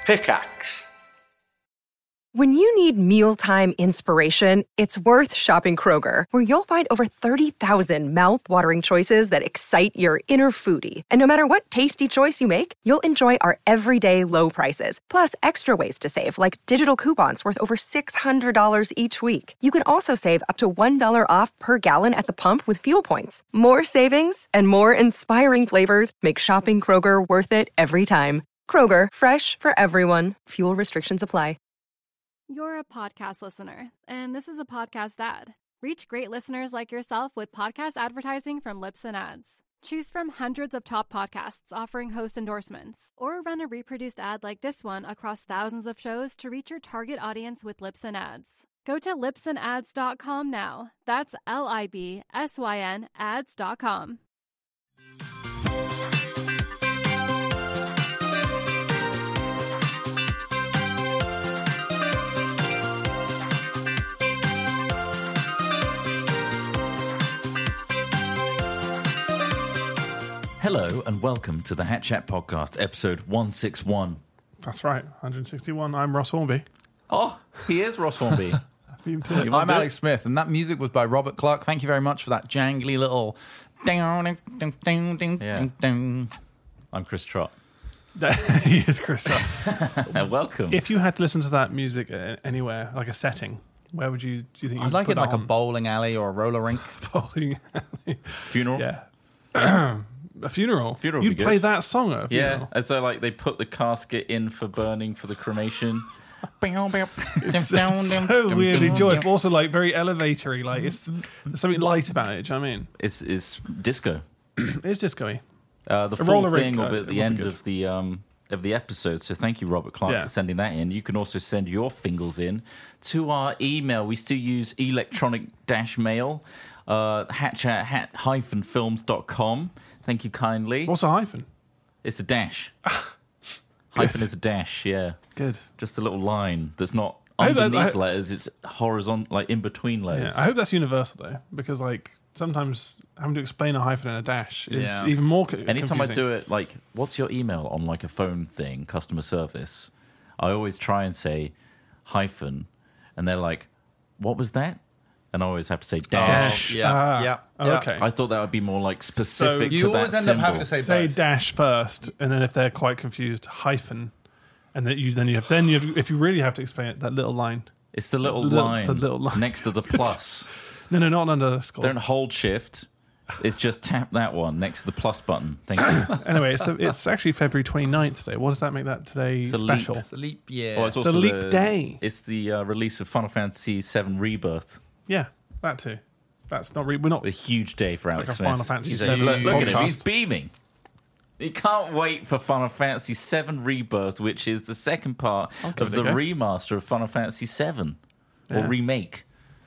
Pickaxe. When you need mealtime inspiration, it's worth shopping Kroger, where you'll find over 30,000 mouth-watering choices that excite your inner foodie. And no matter what tasty choice you make, you'll enjoy our everyday low prices, plus extra ways to save, like digital coupons worth over $600 each week. You can also save up to $1 off per gallon at the pump with fuel points. More savings and more inspiring flavors make shopping Kroger worth it every time. Kroger, fresh for everyone. Fuel restrictions apply. You're a podcast listener, and this is a podcast ad. Reach great listeners like yourself with podcast advertising from Libsyn Ads. Choose from hundreds of top podcasts offering host endorsements, or run a reproduced ad like this one across thousands of shows to reach your target audience with Libsyn Ads. Go to libsynads.com now. That's LIBSYN ads.com. Hello and welcome to the Hat Chat Podcast, episode 161. That's right, 161. I'm Ross Hornby. Oh, he is Ross Hornby. I'm Alex Smith, and that music was by Robert Clark. Thank you very much for that jangly little... I'm Chris Trott. He is Chris Trott. Welcome. If you had to listen to that music anywhere, like a setting, where would you, do you think I'd like it like a bowling alley or a roller rink. bowling alley? Funeral? Yeah. A funeral? Funeral You'd would be play good. that song at a funeral? Yeah, as though like they put the casket in for burning for the cremation. It's so weirdly joyous, but also like very elevatory. Like there's something light about it. Do you know what I mean? It's disco. It's disco-y. The full roller thing rink, will be at the it would end be of the episode. So thank you, Robert Clark, for sending that in. You can also send your fingers in to our email. We still use electronic-mail. hatchat-films.com. Thank you kindly. What's a hyphen? It's a dash. Hyphen is a dash, yeah. Good. Just a little line that's not I hope underneath that- letters, it's horizontal, like in between letters. Yeah, I hope that's universal though, because like sometimes having to explain a hyphen and a dash is Yeah. even more Anytime confusing. I do it, like, what's your email on like a phone thing, customer service, I always try and say hyphen, and they're like, what was that? And I always have to say dash. Yeah. Okay. I thought that would be more like specific You to that always end symbol. up having to say both. dash first, and then if they're quite confused, hyphen, and that you have if you really have to explain it, that little line. It's the little The little- line the little line. next to the plus. No, not an underscore. Don't hold shift. It's just tap that one next to the plus button. Thank you. Anyway, it's actually February 29th today. What does that make that today It's a special? leap. It's a leap year. Well, it's a also leap day. It's the release of Final Fantasy VII Rebirth. Yeah, that too. That's not we're not A huge day for Alex a Smith. Final Fantasy He's VII look at him, podcast. he's beaming. He can't wait for Final Fantasy VII Rebirth, which is the second part give of it the a go. remaster of Final Fantasy VII, or Yeah. remake.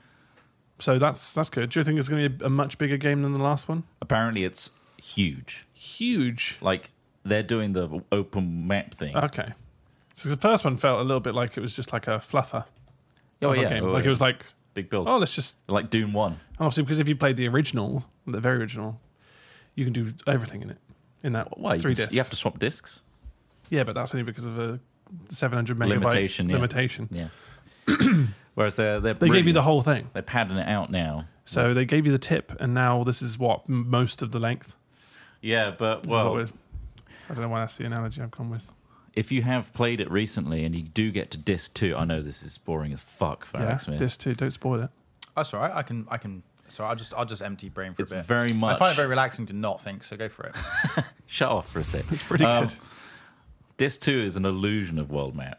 So that's good. Do you think it's going to be a much bigger game than the last one? Apparently, it's huge. Huge. Like they're doing the open map thing. Okay. So the first one felt a little bit like it was just like a fluffer. oh of a yeah, game. oh, Like yeah. it was like, big build. oh, let's just. Like Doom 1. And obviously, because if you played the original, the very original, you can do everything in it. In that Well, three discs. you have to swap discs. Yeah, but that's only because of a 700 megabyte Limitation, yeah. limitation. Yeah. Whereas they're They gave you the whole thing. They're padding it out now. So they gave you the tip, and now this is what most of the length. Yeah, but This is what well, we're- I don't know why that's the analogy I've gone with. if you have played it recently and you do get to disc 2, I know this is boring as fuck for Yeah, Alex Smith. this too. Don't spoil it. That's all right. I can. So I'll just empty brain for It's a bit. very much. I find it very relaxing to not think. So go for it. Shut off for a sec. It's pretty good. Disc 2 is an illusion of world map.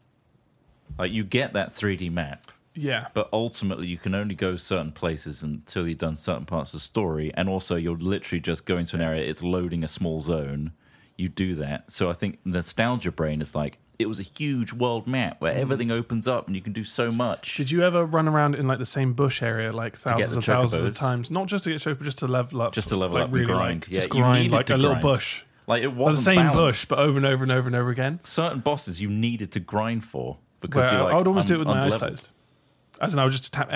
Like you get that 3D map, Yeah. but ultimately you can only go certain places until you've done certain parts of the story, and also you're literally just going to an area, it's loading a small zone, you do that. So I think nostalgia brain is like, it was a huge world map where everything opens up and you can do so much. Did you ever run around in like the same bush area like thousands the and thousands of chocobos? times? Not just to get chocobos, just to level up. Just to level like, up and really grind. Like, Yeah, just you grind needed like to a little grind. bush. Like it Or the wasn't same balanced. bush, but over and over and over and over again. Certain bosses you needed to grind for because Where you're like, I would almost do it with my eyes unleveled. closed. As in, I would just tap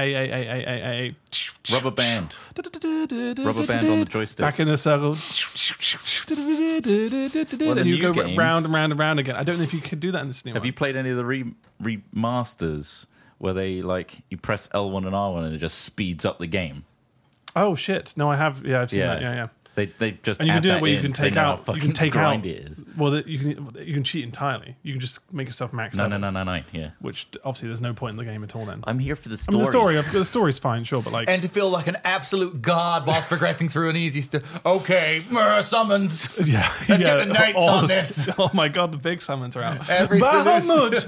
A. Rubber band. Rubber band on the joystick. Back in the circle. and you go round and round and round again. I don't know if you could do that in this new one. Have you played any of the remasters where they you press L1 and R1 and it just speeds up the game? Oh shit! No, I have. Yeah, I've seen that. Yeah. They just And you can add do that it where you in can so they take know how out. You fucking can take out. grindy it is. Well, you can cheat entirely. You can just make yourself max level. No. Yeah. Which obviously there's no point in the game at all. Then I'm here for the I story. mean, the story's fine, sure, but like And to feel like an absolute god whilst progressing through an easy okay, summons. yeah, Let's get the knights all on the- this. Oh my god, the big summons are out. Every Bahamut!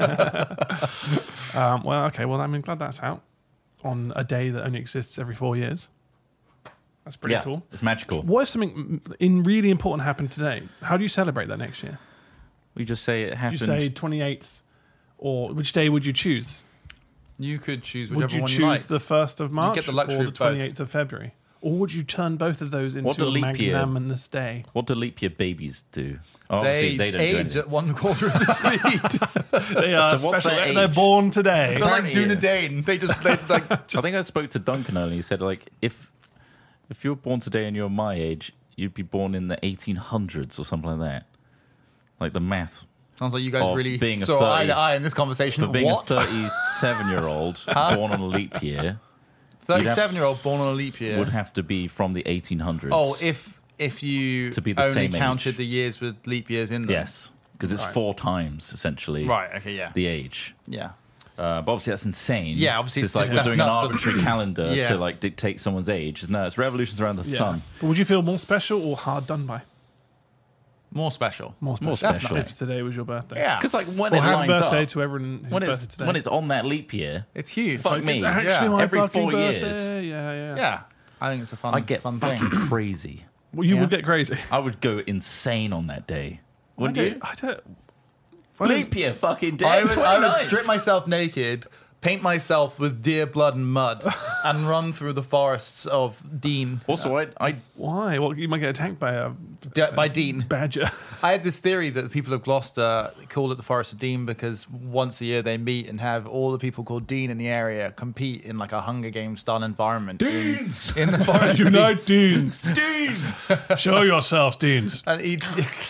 Well, okay. Well, I'm glad that's out on a day that only exists every 4 years. That's pretty Yeah, cool. it's magical. What if something really important happened today? How do you celebrate that next year? We just say it Do you happened. say 28th, or which day would you choose? You could choose Would whichever you one choose you like. the 1st of March get the luxury or the of both. 28th of February? Or would you turn both of those What into do a leap year- magnanimous day? What do leap year babies do? Obviously, they don't do age anything. at 1/4 of the speed. They are So what's special. their They're age? born today. They're like Apparently, Dunedain. They just like I think I spoke to Duncan earlier. He said, if you were born today and you're my age, you'd be born in the 1800s or something like that. Like the math. sounds like you guys Of really being a saw 30 eye to eye in this conversation. For being What? a 37-year-old born on a leap year 37-year-old born on a leap year. would have to be from the 1800s. Oh, if you To be the only same counted age. the years with leap years in them. Yes, because it's 4 times, essentially, Right, okay, yeah. the age. Yeah. But obviously that's insane. Yeah, obviously it's it's like just- we're that's doing an nuts to- arbitrary calendar Yeah. to dictate someone's age. No, it's revolutions around the sun. But would you feel more special or hard done by? More special. More special. More special. If today was your birthday. Yeah. Because when Well, it happy lines birthday up, to everyone whose when birthday it's today. when it's on that leap year, It's huge. fuck me. It's actually Yeah. my Every fucking 4 birthday. years. Yeah. Yeah. I think it's a fun, I get fun fucking thing. crazy. Well, you Yeah. would get crazy. I would go insane on that day. Wouldn't you? I don't. Leap year fucking day. I would 29th. strip myself naked, paint myself with deer blood and mud, and run through the forests of Dean. Also, I Why? Well, you might get attacked by a By Dean. badger. I had this theory that the people of Gloucester call it the Forest of Dean because once a year they meet and have all the people called Dean in the area compete in like a Hunger Games style environment. Deans! In the Forest of Dean. Unite Deans. Deans! Show yourselves, Deans. And each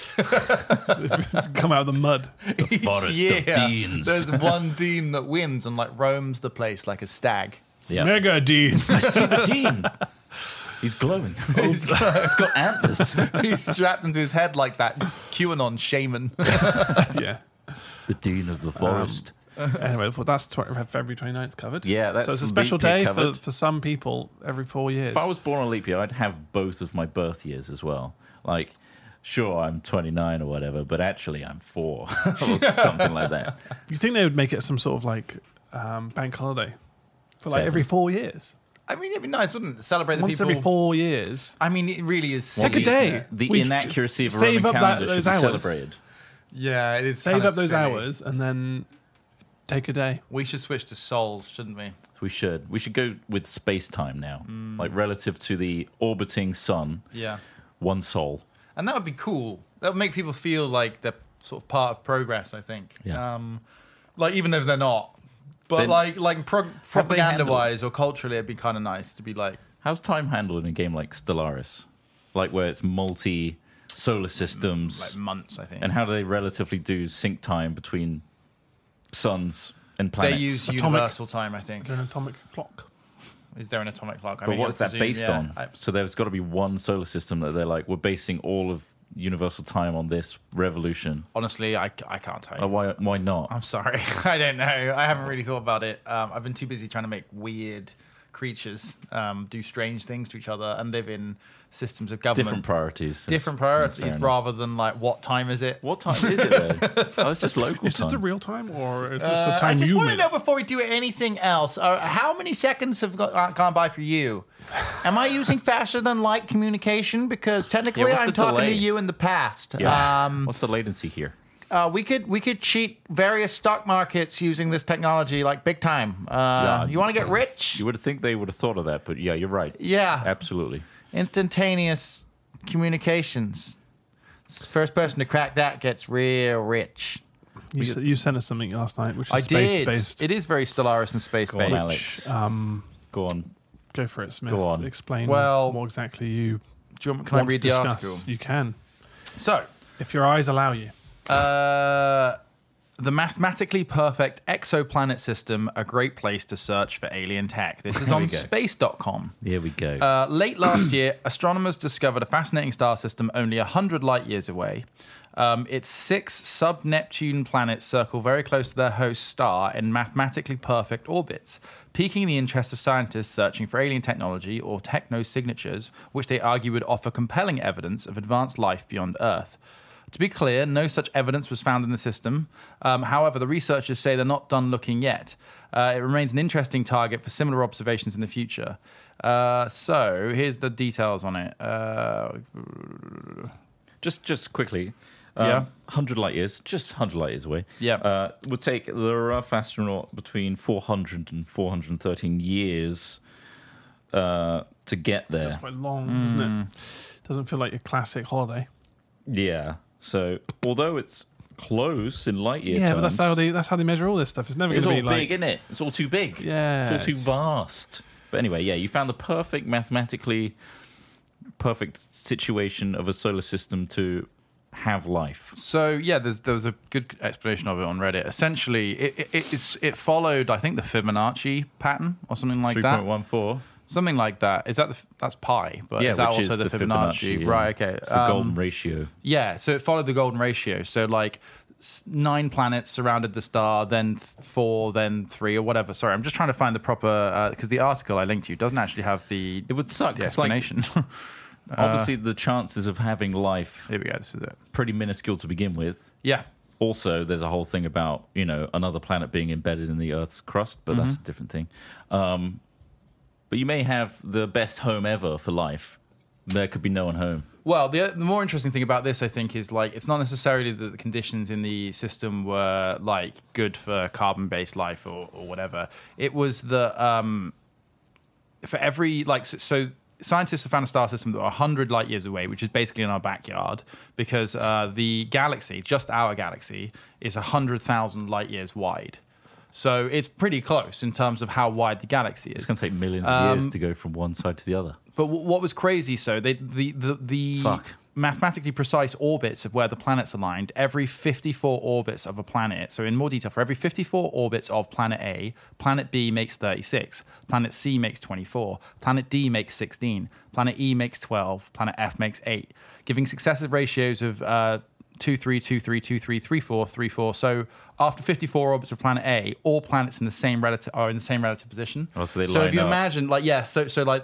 Come out of the mud. Forest year, of Deans. there's one Dean that wins and like roams the place like a stag. Yeah. Mega Dean. I see the Dean. He's glowing. He's got antlers. He's strapped into his head like that QAnon shaman. Yeah. The Dean of the Forest. Anyway, well, that's February 29th covered. Yeah, that's so it's a leap special year day for covered. some people every 4 years. If I was born on a leap year, I'd have both of my birth years as well. Like, sure, I'm 29 or whatever, but actually I'm 4 or something like that. You think they would make it some sort of like bank holiday for like 7. every 4 years? I mean, it'd be nice, wouldn't it? Celebrate the Once people. every 4 years. I mean, it really is. Take a silly, day. isn't it? The We inaccuracy of a save Roman up calendar those should be hours. celebrated. Yeah, it is. Save kinda up those silly. hours and then take a day. We should switch to souls, shouldn't we? We should. We should go with space time now, like relative to the orbiting sun. Yeah. One soul. And that would be cool. That would make people feel like they're sort of part of progress, I think. Yeah. Like, even if they're not. But, Then- propaganda-wise or culturally, it'd be kind of nice to be like... How's time handled in a game like Stellaris, like where it's multi-solar systems? Like months, I think. And how do they relatively do sync time between suns and planets? They use Atomic. universal time, I think. Is there an atomic clock? Is there an atomic clock? I But mean, what is that presume, based yeah. on? So there's got to be one solar system that they're like, we're basing all of universal time on this revolution. Honestly, I can't tell you. Why not? I'm sorry. I don't know. I haven't really thought about it. I've been too busy trying to make weird creatures do strange things to each other and live in systems of government. Different priorities. Different That's fair priorities enough. rather than like what time is it? What time is it though? Oh, it's just local Is this time. the real time or is this the I time just you want to made? know before we do anything else. How many seconds have gone by for you? Am I using faster than light communication? Because technically, Yeah, what's I'm the talking delay? to you in the past. Yeah. What's the latency here? We could cheat various stock markets using this technology like big time. You want to get rich? You would think they would have thought of that, but yeah, you're right. Yeah. Absolutely. Instantaneous communications. First person to crack that gets real rich. You sent us something last night, which is I did. space-based. It is very Stellaris and space Go on, based. Alex. Go on. Go for it, Smith. Go on. Explain Well- what exactly you Can I read the article? You can. So, if your eyes allow you. The mathematically perfect exoplanet system, a great place to search for alien tech. This is on space.com. Here we go. Late last year, astronomers discovered a fascinating star system only 100 light years away. Its 6 sub-Neptune planets circle very close to their host star in mathematically perfect orbits, piquing the interest of scientists searching for alien technology or techno-signatures, which they argue would offer compelling evidence of advanced life beyond Earth. To be clear, no such evidence was found in the system. However, the researchers say they're not done looking yet. It remains an interesting target for similar observations in the future. So here's the details on it. Just quickly. 100 light years, just 100 light years away. Yeah. Would take the rough astronaut between 400 and 413 years to get there. That's quite long, isn't it? Doesn't feel like your classic holiday. Yeah. So, although it's close in light year yeah, terms, but that's how they measure all this stuff. It's never going to be all big, isn't it? It's all too big. Yeah, it's all too vast. But anyway, yeah, you found the perfect mathematically perfect situation of a solar system to have life. So yeah, there was a good explanation of it on Reddit. Essentially, it followed, I think, the Fibonacci pattern or something like 3.14. Something like that. Is that that's pi? But yeah, is that which also is the Fibonacci? Yeah. Right. Okay. It's the golden ratio. Yeah. So it followed the golden ratio. So like 9 planets surrounded the star, then 4, then 3, or whatever. Sorry, I'm just trying to find the proper because the article I linked to doesn't actually have the. It would suck. The explanation. Like, obviously, the chances of having life. Here we go. This is it. Pretty minuscule to begin with. Yeah. Also, there's a whole thing about another planet being embedded in the Earth's crust, but that's a different thing. But you may have the best home ever for life. There could be no one home. Well, the more interesting thing about this, I think, is like it's not necessarily that the conditions in the system were like good for carbon-based life or whatever. It was that for every so scientists have found a star system that are 100 light years away, which is basically in our backyard, because the galaxy, just our galaxy, is 100,000 light years wide. So it's pretty close in terms of how wide the galaxy is. It's going to take millions of years to go from one side to the other. But what was crazy, so the mathematically precise orbits of where the planets aligned, every 54 orbits of a planet, so in more detail, for every 54 orbits of planet A, planet B makes 36, planet C makes 24, planet D makes 16, planet E makes 12, planet F makes 8, giving successive ratios of 2, 3, 2, 3, 2, 3, 3, 4, 3, 4. So after 54 orbits of planet A, all planets are in the same relative position. Oh, so if you imagine, so like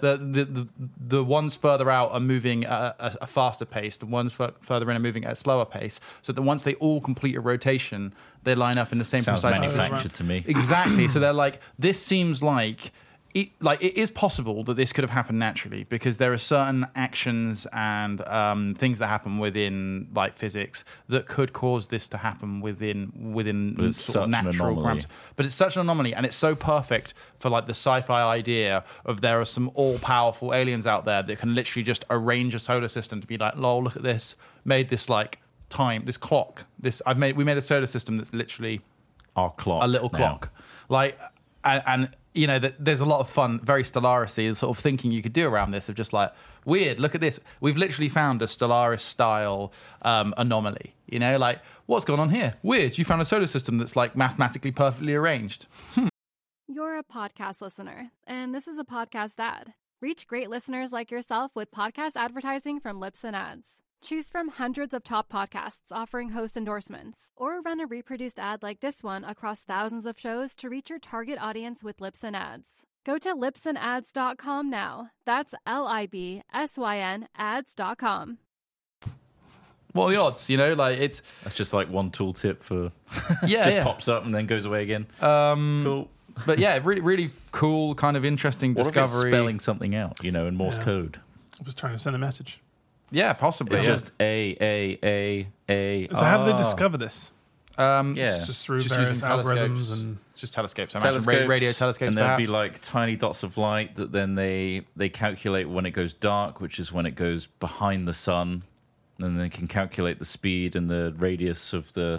the ones further out are moving at a faster pace, the ones further in are moving at a slower pace. So that once they all complete a rotation, they line up in the same Sounds precise manufactured to me. Exactly. So they're like, this seems like. It is possible that this could have happened naturally because there are certain actions and things that happen within like physics that could cause this to happen within sort of natural parameters. But it's such an anomaly, and it's so perfect for like the sci-fi idea of there are some all-powerful aliens out there that can literally just arrange a solar system to be like, lol, look at this, made this like time, this clock, we made a solar system that's literally our clock, a little clock, like and there's a lot of fun, very Stellaris-y sort of thinking you could do around this of just like, weird, look at this. We've literally found a Stellaris-style anomaly. Like, what's going on here? Weird, you found a solar system that's like mathematically perfectly arranged. You're a podcast listener, and this is a podcast ad. Reach great listeners like yourself with podcast advertising from Libsyn Ads. Choose from hundreds of top podcasts offering host endorsements, or run a reproduced ad like this one across thousands of shows to reach your target audience with Libsyn Ads. Go to libsynads.com now. That's LIBSYN ads.com. What are the odds? It's that's just like one tooltip for pops up and then goes away again. Cool. But yeah, really, really cool, kind of interesting discovery. What if it's spelling something out, in Morse code? I was trying to send a message. Yeah, possibly. It's just A. So how did they discover this? Just through various algorithms and just telescopes. I imagine radio telescopes, and there'll be like tiny dots of light that then they calculate when it goes dark, which is when it goes behind the sun, and they can calculate the speed and the radius of the.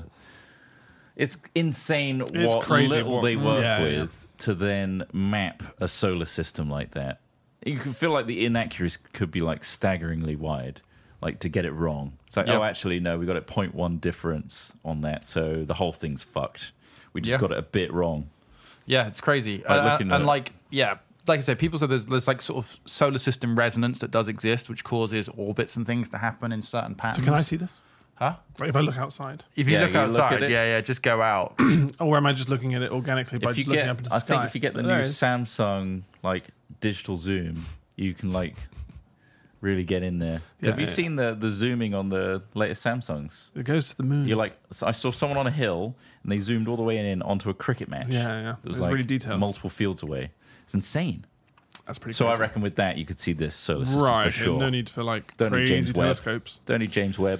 It's insane what little they work with to then map a solar system like that. You can feel like the inaccuracy could be like staggeringly wide, like to get it wrong. It's like, Yep. oh, actually, no, we got it 0.1 difference on that, so the whole thing's fucked. We just Yeah. got it a bit wrong. Yeah, it's crazy. Looking at and it. like I said, people say there's like sort of solar system resonance that does exist, which causes orbits and things to happen in certain So patterns. can I see this? Huh? Like if I look outside, If you Yeah, look you look outside, at it. yeah, just go out. or am I just looking at it organically by If you just looking get, up into the I sky? think if you get the There new it is. Samsung like digital zoom, you can like really get in there. Yeah, Have you yeah. seen the zooming on the latest Samsungs? It goes to the moon. You're like, I saw someone on a hill and they zoomed all the way in onto a cricket match. Yeah. It was It's like really detailed. multiple fields away. It's insane. That's pretty. So I crazy. reckon with that you could see this solar system Right. for sure. No need for like Don't need crazy James Webb. telescopes. Don't need James Webb.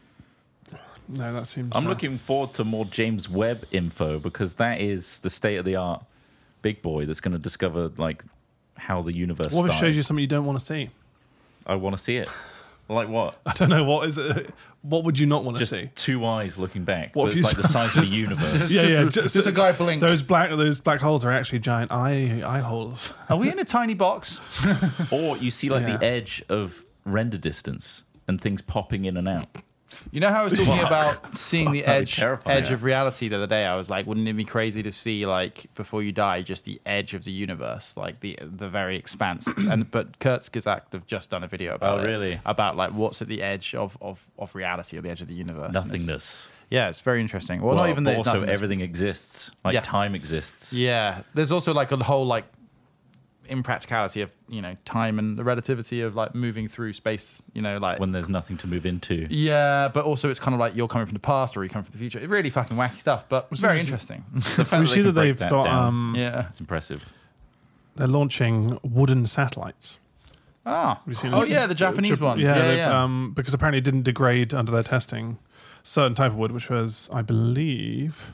No, that seems. I'm looking forward to more James Webb info because that is the state of the art big boy that's going to discover like how the universe What if it started. shows you something you don't want to see? I want to see it. Like what? I don't know. What is it? What would you not want to Just see? two eyes looking back. What But if it's you like the size of the universe. Yeah. Just a guy blink. Those black holes are actually giant eye holes. Are we in a tiny box? Or you see like Yeah. the edge of render distance and things popping in and out. You know how I was talking about seeing the That'd be edge terrifying. of reality the other day? I was like, wouldn't it be crazy to see, like, before you die, just the edge of the universe, like the very expanse? But Kurzgesagt have just done a video about Oh, it, really? about like what's at the edge of reality, or the edge of the universe. And it's- Nothingness. Yeah, it's very interesting. Well, not even that. but It's also nothingness. everything exists. Like Yeah. time exists. Yeah, there's also like a whole like impracticality of time and the relativity of like moving through space. Like When there's nothing to move into. yeah, but also it's kind of like you're coming from the past or you're coming from the future. It's really fucking wacky stuff, but it's very interesting. The fact We that see they that can break they've that got. down, Yeah. it's impressive. They're launching wooden satellites. Ah. Have you seen Oh this? yeah, the Japanese ones. Yeah, Yeah, they've, yeah. because apparently it didn't degrade under their testing. Certain type of wood, which was, I believe,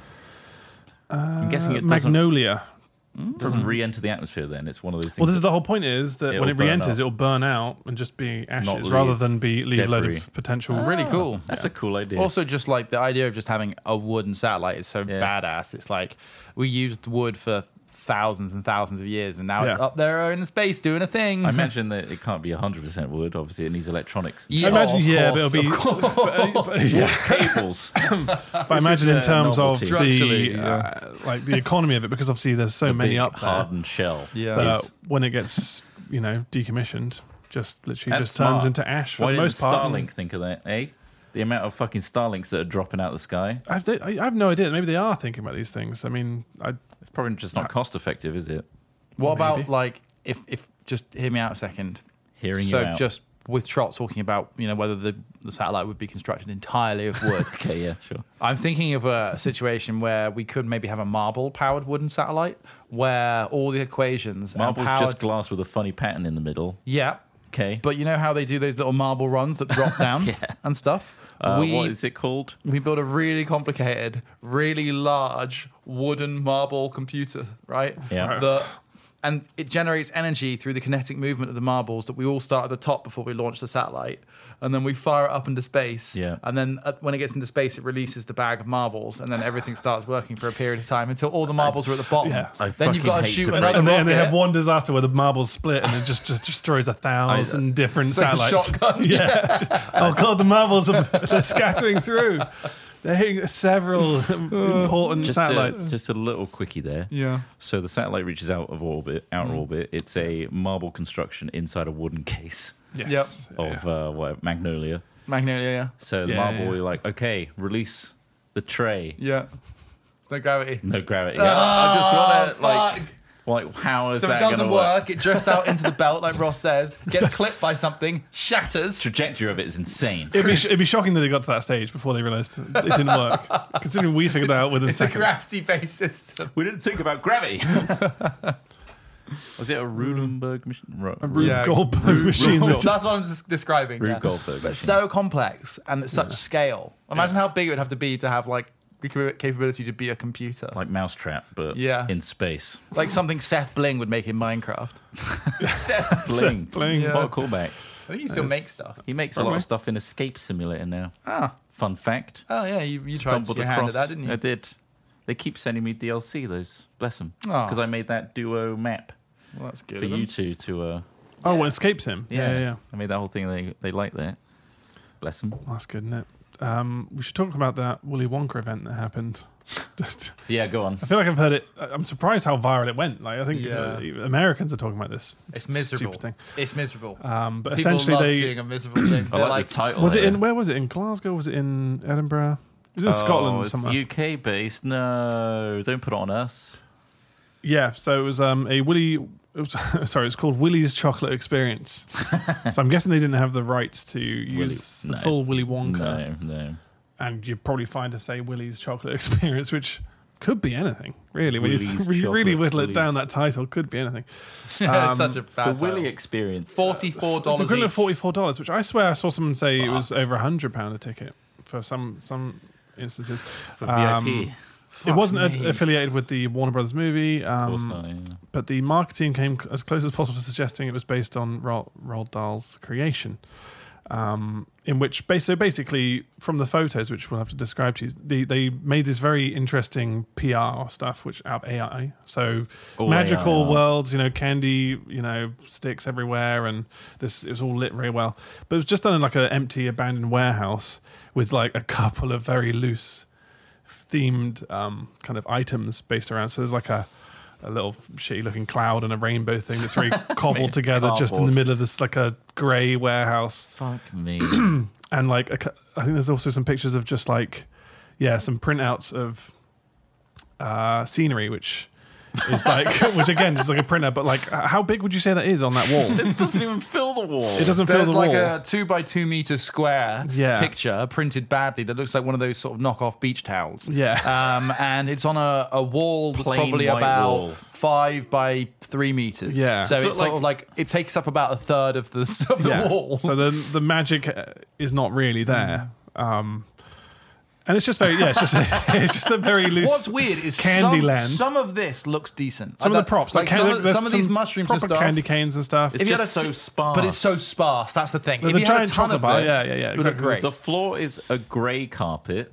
I'm guessing it doesn't, magnolia. doesn't re-enter the atmosphere then. It's one of those things. Well, this is the whole point: is that when It'll it burn re-enters, up. it'll burn out and just be ashes, leave rather than leave a load debris. of potential. Really cool. That's a cool idea. Also, just like the idea of just having a wooden satellite is so Yeah. badass. It's like we used wood for thousands and thousands of years, and now it's Yeah. up there in space doing a thing. I imagine that it can't be 100% wood. Obviously, it needs electronics. Yeah, I imagine, of yeah, course, but it'll be. Cables. But I imagine in terms of novelty. Structurally, the like the economy of it, because obviously there's so many Big up there hardened shell. Yeah. that Is- when it gets decommissioned, just literally That's just turns smart. into ash for Why the didn't most part. Starlink think of that, eh? The amount of fucking Starlinks that are dropping out of the sky. I have no idea. Maybe they are thinking about these things. I mean, It's probably just not cost effective, is it? What Maybe. about like if just hear me out a second? Hearing so you out. just with Trot talking about whether the satellite would be constructed entirely of wood. Okay, yeah, sure. I'm thinking of a situation where we could maybe have a marble-powered wooden satellite where all the equations Marble's are powered. just glass with a funny pattern in the middle. Yeah, Okay. but you know how they do those little marble runs that drop down and stuff. What is it called? We build a really complicated, really large wooden marble computer, right? Yeah. And it generates energy through the kinetic movement of the marbles that we all start at the top before we launch the satellite. And then we fire it up into space. Yeah. And then when it gets into space, it releases the bag of marbles. And then everything starts working for a period of time until all the marbles are at the bottom. Yeah. I Then you've fucking got to hate shoot to another break- and they have rocket. one disaster where the marbles split and it just destroys 1,000 different like a satellites. shotgun. Yeah. Oh god, the marbles they're scattering through. They're hitting several important satellites. Just a little quickie there. Yeah. So the satellite reaches out of orbit, outer orbit. It's a marble construction inside a wooden case Yes. of Magnolia. Magnolia, yeah. So the Yeah, marble, yeah. you're like, okay, release the tray. Yeah. There's no gravity. No gravity. I just want to like, how is So that it doesn't gonna work. It drifts out into the belt, like Ross says, gets clipped by something, shatters. Trajectory of it is insane. It'd be shocking that it got to that stage before they realised it didn't work. Considering we figured that out within It's seconds. a gravity-based system. We didn't think about gravity. Was it a Rudenberg machine? A Rube Yeah. Goldberg machine. That That's just, what I'm just describing. Rube yeah. Goldberg But machine. so complex and at such scale. Imagine how big it would have to be to have like the capability to be a computer. Like Mousetrap, but Yeah. in space. Like something Seth Bling would make in Minecraft. Seth Bling. Bling. Yeah. What a callback. I think he still makes stuff. He makes a lot Probably. of stuff in Escape Simulator now. Ah. Fun fact. Oh, yeah, you tried Stumbled your hand across. at that, didn't you? I did. They keep sending me DLC, those. Bless them. Oh. Because I made that duo map. Well, that's good. for you two to. Oh, what escapes him? Yeah. I mean, that whole thing, they like that. Bless them. That's good, isn't it? We should talk about that Willy Wonka event that happened. Yeah, go on. I feel like I've heard it. I'm surprised how viral it went. Like I think Americans are talking about this. It's miserable. Stupid thing. It's miserable. But People essentially, love seeing a miserable thing. I like the title. Was it in? Where was it? In Glasgow? Was it in Edinburgh? It was in Scotland it's somewhere. UK based. No, don't put it on us. Yeah. So it was a Willy. It's called Willy's Chocolate Experience. So I'm guessing they didn't have the rights to use the full Willy Wonka. No. And you'd probably find to say Willy's Chocolate Experience, which could be anything, really. When you really whittle it down, that title could be anything. It's such a bad The Willy title. Experience. $44 The equivalent of each. $44, which I swear I saw someone say it was over £100 a ticket for some instances. For VIP. It wasn't affiliated with the Warner Brothers movie, Of course not, yeah. but the marketing came as close as possible to suggesting it was based on Roald Dahl's creation. In which, basically, from the photos, which we'll have to describe to you, they made this very interesting PR stuff, which out of AI. So magical AI. worlds, candy, sticks everywhere, and it was all lit very well. But it was just done in like an empty, abandoned warehouse with like a couple of very loose themed kind of items based around. So there's like a little shitty looking cloud and a rainbow thing that's very cobbled together just in the middle of this like a grey warehouse. Fuck me. And like I think there's also some pictures of just like some printouts of scenery, which is like which again just like a printer, but like how big would you say that is on that wall? It doesn't even fill the wall. It doesn't fill There's the like wall. a 2 by 2 meter square picture printed badly that looks like one of those sort of knockoff beach towels. Yeah. And it's on a wall that's Plain probably white about wall. 5 by 3 meters. Yeah. So So it's sort of like it takes up about a third of the wall. So the magic is not really there. And it's just very, it's just a very loose. What's weird is Candyland. some of this looks decent. Some of the props, like some some of these mushrooms and proper stuff. candy canes and stuff. It's If you had just a- so sparse. But it's so sparse. That's the thing. There's if a you had giant ton chocolate of bar. this, Yeah, it would look exactly. great. The floor is a grey carpet.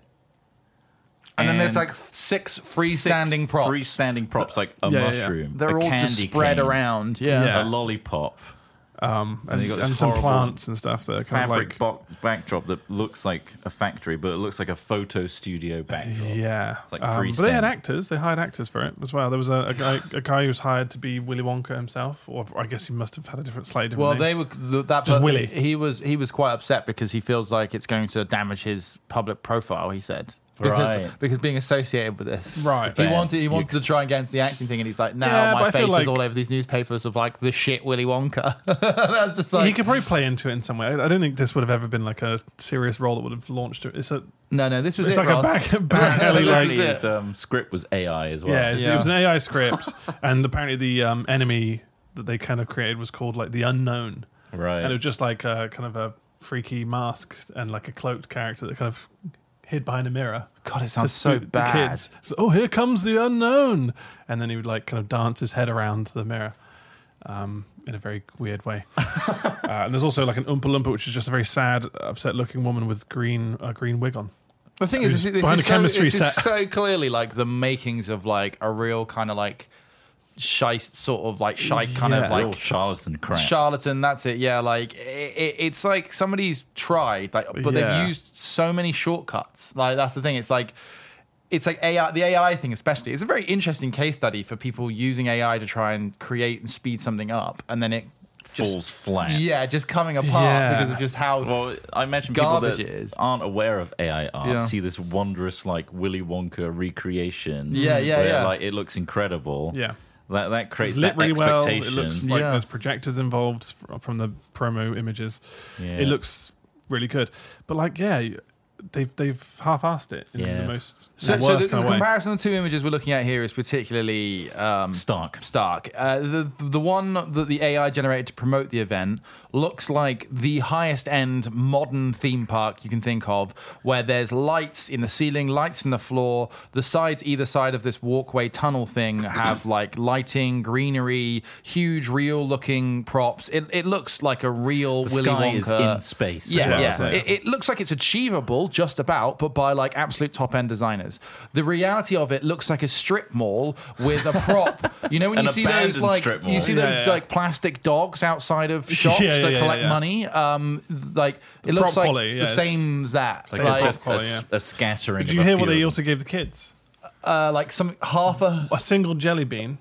And then there's like 6 freestanding props. Freestanding props, like a Yeah, yeah, mushroom. They're a all candy just spread cane, around. Yeah. A lollipop. And you got this some horrible plants and stuff that are kind of Fabric like backdrop that looks like a factory, but it looks like a photo studio backdrop. yeah. It's like But they had freestanding. actors. They hired actors for it as well. There was a guy who was hired to be Willy Wonka himself, or I guess he must have had a slightly different Well, name. they were that. Just but Willy. He was quite upset because he feels like it's going to damage his public profile. He said because being associated with this. Right. He wanted to try and get into the acting thing, and he's like, Yeah, now but my I feel face is like- all over these newspapers of like the shit Willy Wonka. That's just like he could probably play into it in some way. I don't think this would have ever been like a serious role that would have launched it. It's no. This was it's it, like a Ross. back alley, like, Literally. His script was AI as well. yeah, it was an AI script, and apparently the enemy that they kind of created was called like the Unknown, Right. and it was just like a kind of a freaky mask and like a cloaked character that kind of hid behind a mirror. God, it to sounds so spook the bad. kids. So, oh, here comes the Unknown, and then he would like kind of dance his head around the mirror. In a very weird way. And there's also like an Oompa Loompa, which is just a very sad, upset-looking woman with green wig on. The thing Who's is, behind the chemistry this is set. so clearly like the makings of like a real kind of like shite sort of like shite kind of Yeah. Real like charlatan crap. charlatan. That's it. Yeah, like it's like somebody's tried, like, but Yeah. they've used so many shortcuts. Like that's the thing. It's like AI, the AI thing especially. It's a very interesting case study for people using AI to try and create and speed something up, and then it Falls flat. just coming apart Yeah. because of just how. Well, I imagine people Garbage that it is. aren't aware of AI art Yeah. see this wondrous like Willy Wonka recreation. Yeah, yeah, where, yeah. Like it looks incredible. Yeah. That creates It's lit that really well. expectation. It looks like Yeah. there's projectors involved from the promo images. Yeah. It looks really good. But like, yeah, they've half-assed it in Yeah. the most So worst the kind of way. comparison of the two images we're looking at here is particularly Stark. The one that the AI generated to promote the event looks like the highest end modern theme park you can think of, where there's lights in the ceiling, lights in the floor. The sides, either side of this walkway tunnel thing, have like lighting, greenery, huge real looking props. It looks like a real The Willy sky Wonka. is in space. Yeah, as well, yeah. so- It looks like it's achievable. real, just about, but by like absolute top end designers. The reality of it looks like a strip mall with a prop. You know when you see those like you see those like plastic dogs outside of shops that collect money. Like it looks like quality, the same as that. Like just a scattering. Did you hear what they also gave the kids? Like a single jelly bean.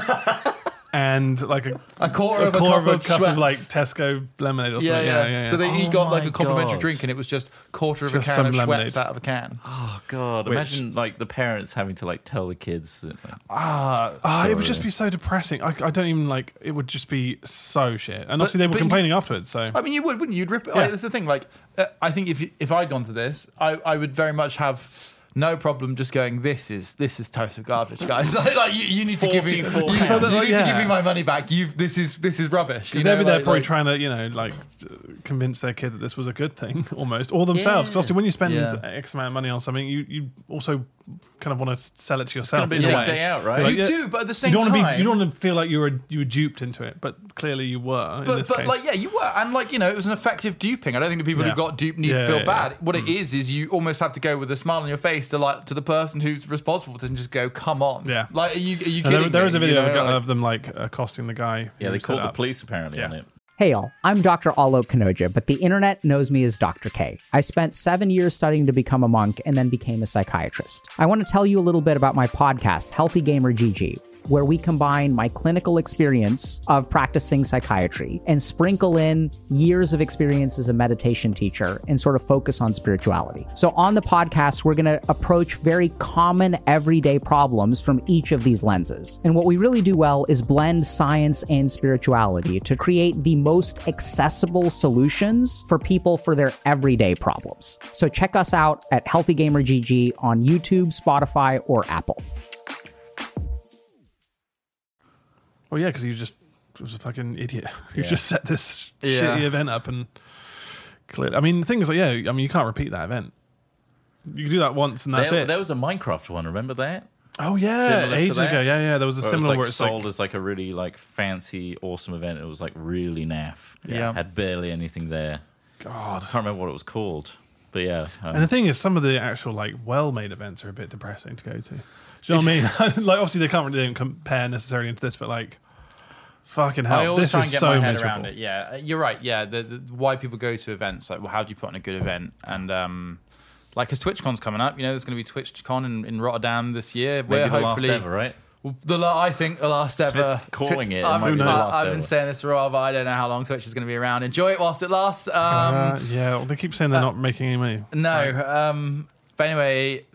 And like a quarter of a cup of like Tesco lemonade or something. Yeah. So he got like a complimentary drink, and it was just quarter of a can of Schweppes out of a can. Oh god! Imagine like the parents having to like tell the kids. It would just be so depressing. I don't even like. It would just be so shit. And obviously they were complaining afterwards. So I mean, you would, wouldn't you? You'd rip. Like, that's the thing. Like I think if I'd gone to this, I would very much have. No problem, just going. This is total garbage, guys. like you need to give me, to give me my money back. This is rubbish. Because they'd be there probably trying to convince their kid that this was a good thing, almost, or themselves. Because obviously, when you spend X amount of money on something, you also kind of want to sell it to yourself. It's in a way. Day out, right? Like, you do, but at the same time, you don't want to feel like you were duped into it. But clearly, you were. In this case. You were, and it was an effective duping. I don't think the people who got duped need to feel bad. What it is you almost have to go with a smile on your face to the person who's responsible for this and just go, come on. Yeah. Like, are you kidding There is a video me? of them accosting the guy. Yeah, they called the police apparently on it. Hey y'all, I'm Dr. Alok Kanoja, but the internet knows me as Dr. K. I spent 7 years studying to become a monk and then became a psychiatrist. I want to tell you a little bit about my podcast, Healthy Gamer GG, where we combine my clinical experience of practicing psychiatry and sprinkle in years of experience as a meditation teacher and sort of focus on spirituality. So on the podcast, we're going to approach very common everyday problems from each of these lenses. And what we really do well is blend science and spirituality to create the most accessible solutions for people for their everyday problems. So check us out at Healthy Gamer GG on YouTube, Spotify, or Apple. Well, yeah, because he was a fucking idiot. He just set this shitty event up and cleared. I mean, the thing is, you can't repeat that event. You can do that once and that's it. There was a Minecraft one, remember that? Oh, yeah, ages ago. Yeah, there was a similar where it's sold as like a really like fancy, awesome event. It was like really naff. Yeah. Had barely anything there. God. I can't remember what it was called. But yeah. And the thing is, some of the actual like well-made events are a bit depressing to go to. Do you know what I mean? Like, obviously, they don't compare necessarily into this, but like, fucking hell, I always this try and is get so my head miserable. around it. Yeah, you're right. Yeah, the why people go to events, like, well, how do you put on a good event? And like, because TwitchCon's coming up, there's going to be TwitchCon in Rotterdam this year. Maybe the last ever, right? I think the last ever. Smith's calling it. I've been saying this for a while, but I don't know how long Twitch is going to be around. Enjoy it whilst it lasts. Well, they keep saying they're not making any money. No. But anyway,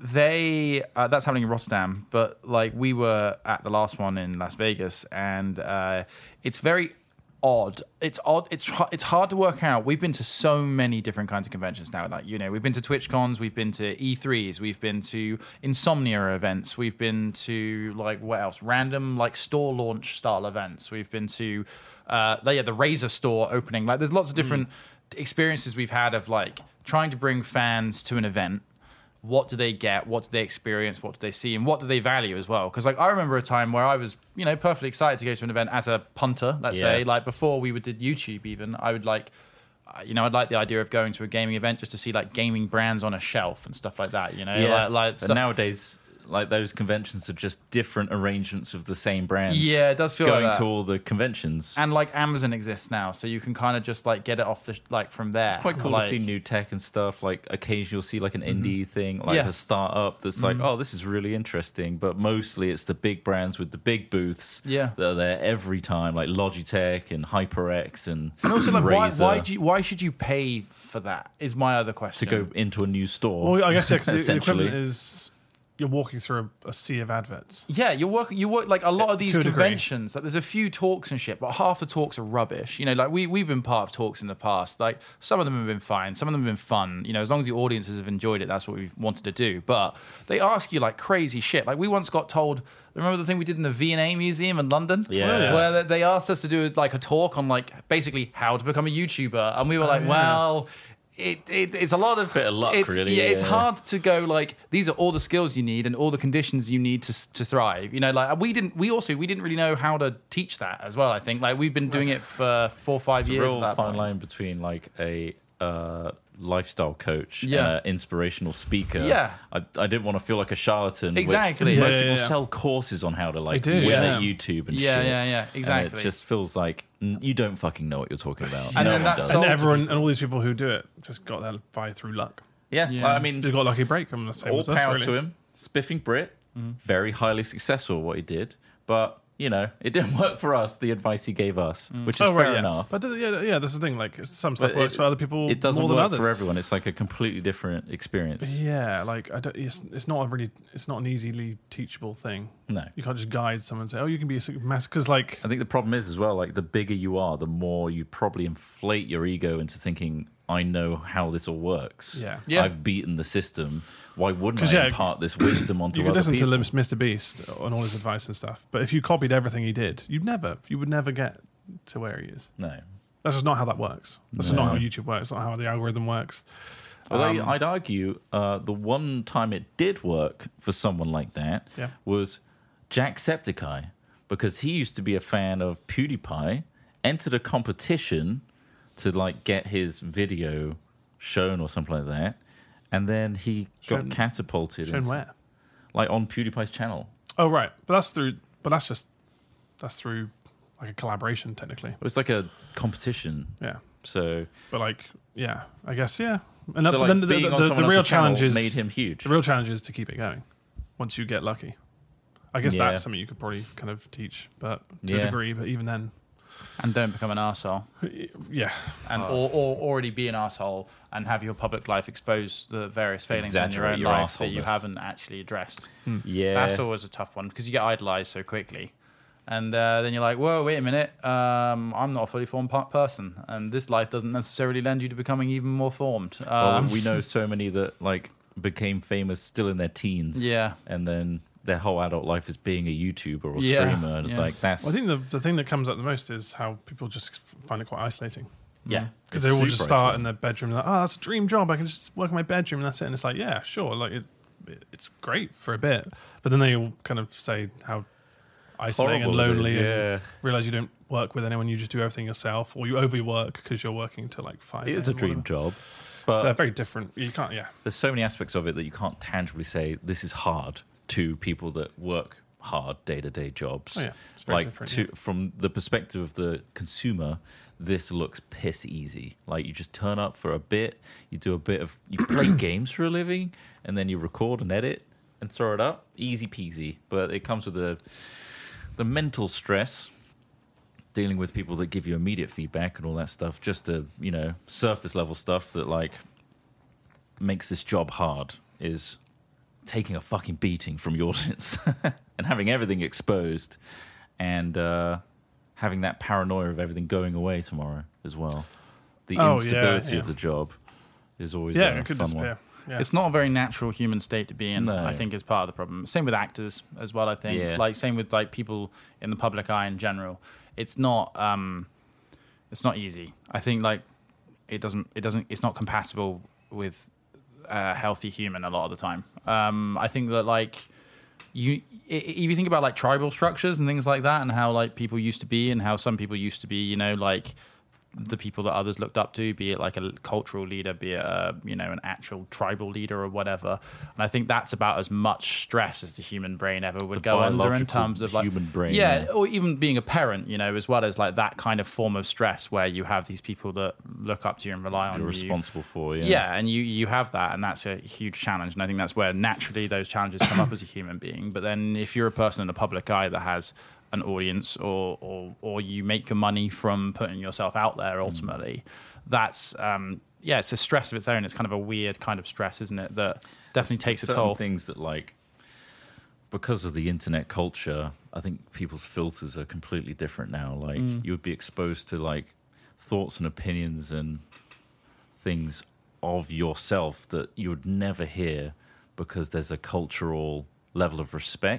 that's happening in Rotterdam. But like, we were at the last one in Las Vegas, and it's very odd. It's odd. It's hard to work out. We've been to so many different kinds of conventions now. Like, we've been to TwitchCons, we've been to E3s, we've been to Insomnia events, we've been to like what else? Random like store launch style events. We've been to the Razer store opening. Like, there's lots of different experiences we've had of like trying to bring fans to an event. What do they get? What do they experience? What do they see? And what do they value as well? Because like, I remember a time where I was, perfectly excited to go to an event as a punter, let's say. Like, before we did YouTube even, I would like, I'd like the idea of going to a gaming event just to see like gaming brands on a shelf and stuff like that, Like stuff. But nowadays, like, those conventions are just different arrangements of the same brands. Yeah, it does feel going like that. to all the conventions. And like, Amazon exists now, so you can kind of just like get it off from there. It's quite cool to see new tech and stuff. Like, occasionally you'll see like an indie thing, like a startup that's like, oh, this is really interesting. But mostly it's the big brands with the big booths that are there every time, like Logitech and HyperX and also like, Razer. why should you pay for that? Is my other question. To go into a new store. Well, I guess the equivalent is you're walking through a sea of adverts. Yeah, you work like a lot of these conventions. Like, there's a few talks and shit, but half the talks are rubbish. Like, we've been part of talks in the past. Like, some of them have been fine, some of them have been fun. As long as the audiences have enjoyed it, that's what we've wanted to do. But they ask you like crazy shit. Like, we once got told. Remember the thing we did in the V&A Museum in London? Yeah. Where they asked us to do like a talk on like basically how to become a YouTuber, and we were like, well. It's a lot of bit of luck, really. Yeah, it's hard to go like, these are all the skills you need and all the conditions you need to thrive. Like, we didn't really know how to teach that as well. I think like, we've been doing it for 4 or 5 years. It's a real fine line between like a lifestyle coach, inspirational speaker. Yeah. I didn't want to feel like a charlatan. Exactly. Most people sell courses on how to like win at YouTube and shit. Yeah, exactly. And it just feels like you don't fucking know what you're talking about. And no then one that's does. sold And to everyone people. and all these people who do it just got there by through luck. Yeah, I mean, They got a lucky break. I'm the same all as us, power really. to him. Spiffing Brit, very highly successful at what he did, but you know, it didn't work for us. The advice he gave us, which is fair enough. But that's the thing. Like some stuff But works for other people It doesn't more than work others. for everyone. It's like a completely different experience. Yeah, like it's not an easily teachable thing. No. You can't just guide someone and say, "Oh, you can be a master." Because like, I think the problem is as well, like the bigger you are, the more you probably inflate your ego into thinking, I know how this all works. Yeah. I've beaten the system. Why wouldn't 'Cause, I yeah, impart this wisdom onto you could other listen people? to Mr. Beast and all his advice and stuff, but if you copied everything he did, you would never get to where he is. No. That's just not how that works. That's just not how YouTube works. It's not how the algorithm works. Although I'd argue the one time it did work for someone like that was Jacksepticeye, because he used to be a fan of PewDiePie, entered a competition to like get his video shown or something like that, and then he got catapulted. Shown where? Like on PewDiePie's channel. Oh right, but that's through like a collaboration technically. It was like a competition. Yeah, So, but like I guess And so like then being on the someone real else's channel challenge is made him huge. The real challenge is to keep it going. Once you get lucky, I guess Yeah. that's something you could probably kind of teach, but to a Yeah. degree. But even then, And don't become an arsehole. yeah, And or already be an arsehole and have your public life expose the various failings in your Exaggerate own your life that you arseholeness. haven't actually addressed. Yeah. That's always a tough one because you get idolized so quickly. And then you're like, whoa, wait a minute. I'm not a fully formed person. And this life doesn't necessarily lend you to becoming even more formed. Well, we know so many that like became famous still in their teens. Yeah. And then their whole adult life is being a YouTuber or Yeah. streamer. And it's Yeah. like, that's... Well, I think the thing that comes up the most is how people just find it quite isolating. yeah. Because It's they all just super start isolating. in their bedroom, like, oh, that's a dream job. I can just work in my bedroom and that's it. And it's like, yeah, sure. Like it's great for a bit. But then they all kind of say how isolating and Horrible it lonely is, and realize you don't work with anyone. You just do everything yourself, or you overwork because you're working till like 5 It is a a.m. or dream whatever. job. So But they're very different. You can't, there's so many aspects of it that you can't tangibly say this is hard to people that work hard day-to-day jobs. Oh, yeah. It's very like different, to, yeah. from the perspective of the consumer, this looks piss easy. Like you just turn up for a bit, you do a bit of, you play games for a living, and then you record and edit and throw it up. Easy peasy. But it comes with the mental stress, dealing with people that give you immediate feedback and all that stuff, just a, surface level stuff that like makes this job hard is taking a fucking beating from your audience and having everything exposed and having that paranoia of everything going away tomorrow as well. The instability of the job is always it a could fun disappear. one. Yeah. It's not a very natural human state to be in, No. I think, is part of the problem. Same with actors as well, I think. Yeah. Like, same with, like, people in the public eye in general. It's not easy. I think, like, it's not compatible with a healthy human a lot of the time. I think that, like, if you think about, like, tribal structures and things like that and how, like, people used to be and how some people used to be, like, the people that others looked up to, be it like a cultural leader, be it an actual tribal leader or whatever. And I think that's about as much stress as the human brain ever would The go under in biological terms of like human brain, yeah, yeah. or even being a parent, as well as like that kind of form of stress where you have these people that look up to you and rely on You're you. responsible for, Yeah, and you have that, and that's a huge challenge. And I think that's where naturally those challenges come up as a human being. But then if you're a person in the public eye that has an audience or you make your money from putting yourself out there ultimately, that's it's a stress of its own. It's kind of a weird kind of stress, isn't it, that definitely takes a certain toll. things that like because of the internet culture, I think people's filters are completely different now. Like you would be exposed to like thoughts and opinions and things of yourself that you would never hear because there's a cultural level of respect.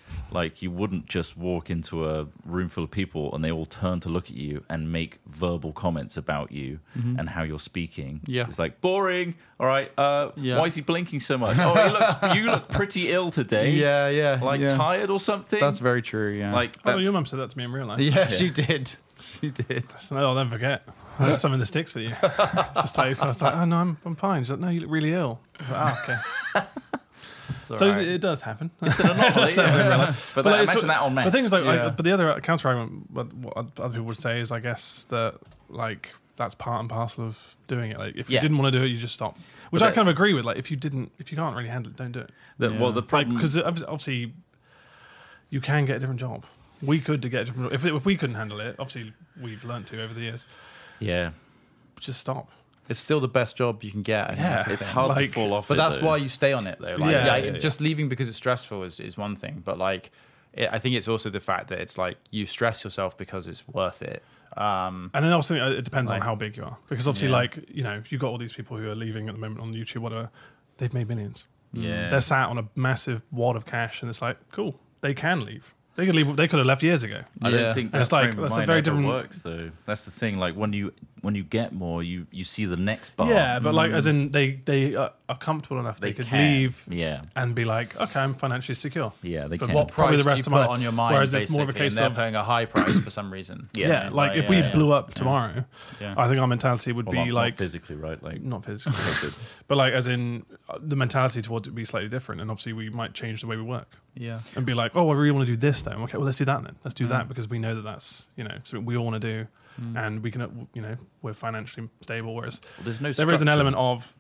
Like, you wouldn't just walk into a room full of people and they all turn to look at you and make verbal comments about you and how you're speaking. Yeah. It's like, boring. All right. Yeah. Why is he blinking so much? Oh, you look pretty ill today. Yeah. Like, tired or something? That's very true, yeah. Like, Oh, that's, your mum said that to me in real life. yeah, she did. She did. So, no, I'll never forget. There's something that sticks with you. Just like, I was like, oh, no, I'm fine. She's like, no, you look really ill. I was like, oh, okay. So it does happen. it's an anomaly. But like, imagine that on Mets. The thing is, like, Yeah. but the other counter argument, what other people would say is, I guess that like that's part and parcel of doing it. Like, if you didn't want to do it, you just stop. Which But I kind of agree with. Like, if you can't really handle it, don't do it. Well, the problem... Because obviously, you can get a different job. We could get a different job. If we couldn't handle it, obviously we've learned to over the years. Yeah. Just stop. It's still the best job you can get. I think that's the It's thing. hard to Like, fall off But it, that's though. why you stay on it, though. Like, Yeah. just leaving because it's stressful is one thing. But, like, I think it's also the fact that it's, like, you stress yourself because it's worth it. And then also it depends on Like- how big you are. Because obviously, Yeah. like, you know, you've got all these people who are leaving at the moment on YouTube, whatever, they've made millions. Yeah. They're sat on a massive wad of cash and it's like, cool, they can leave. They could leave. They could have left years ago. I Yeah. don't think And that it's like- frame of that's a mind very ever different- works, though. That's the thing. Like, when you get more, you see the next bar. Yeah, but like, as in, they are comfortable enough they could can. leave Yeah. and be like, okay, I'm financially secure. Yeah, they For can. What Probably price the rest do of you my- put on your mind, whereas it's more of a basically, case and they're of- paying a high price for some reason. Yeah, like if we blew up tomorrow, Yeah. I think our mentality would Well, be not like physically, right? Like, not physically, but like as in the mentality towards it would be slightly different, and obviously we might change the way we work Yeah. and be like, oh, I really want to do this though. Okay, well let's do that then. Let's do that because we know that that's something we all want to do, and we can we're financially stable. Whereas there's no. there is an structure. element of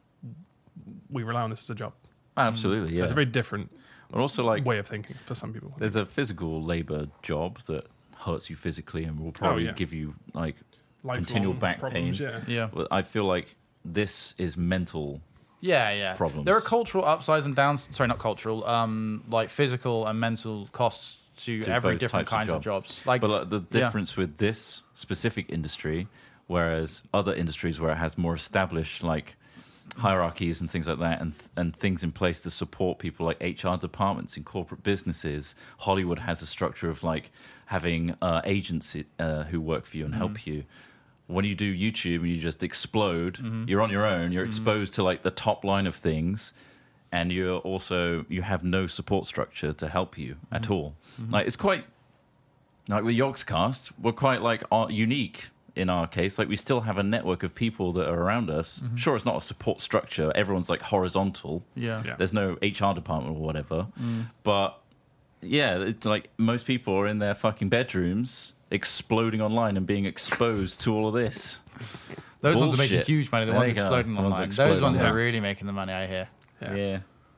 we rely on this as a job. Absolutely, So yeah. it's a very different and also, like, way of thinking for some people. there's a physical labor job that hurts you physically and will probably yeah. give you like Lifelong continual back problems, pain. Yeah. Yeah. But I feel like this is mental. Yeah. Problems. There are cultural upsides and downs. Sorry, not cultural. Like physical and mental costs to every both different types of kinds of job. jobs. Like, But like, the difference with this specific industry, whereas other industries where it has more established like hierarchies and things like that, and things in place to support people like HR departments in corporate businesses, Hollywood has a structure of like having agents who work for you and help you. When you do YouTube and you just explode, you're on your own. You're exposed to like the top line of things, and you have no support structure to help you at all. Like, it's quite like with Yogscast, we're quite like unique in our case. Like, we still have a network of people that are around us. Sure, it's not a support structure. Everyone's like horizontal. Yeah. Yeah. There's no HR department or whatever. But yeah, it's like most people are in their fucking bedrooms exploding online and being exposed to all of this. those ones are making Bullshit. huge money. The There ones you go. exploding The ones online. exploding, Those ones yeah. are really making the money, I hear. Yeah.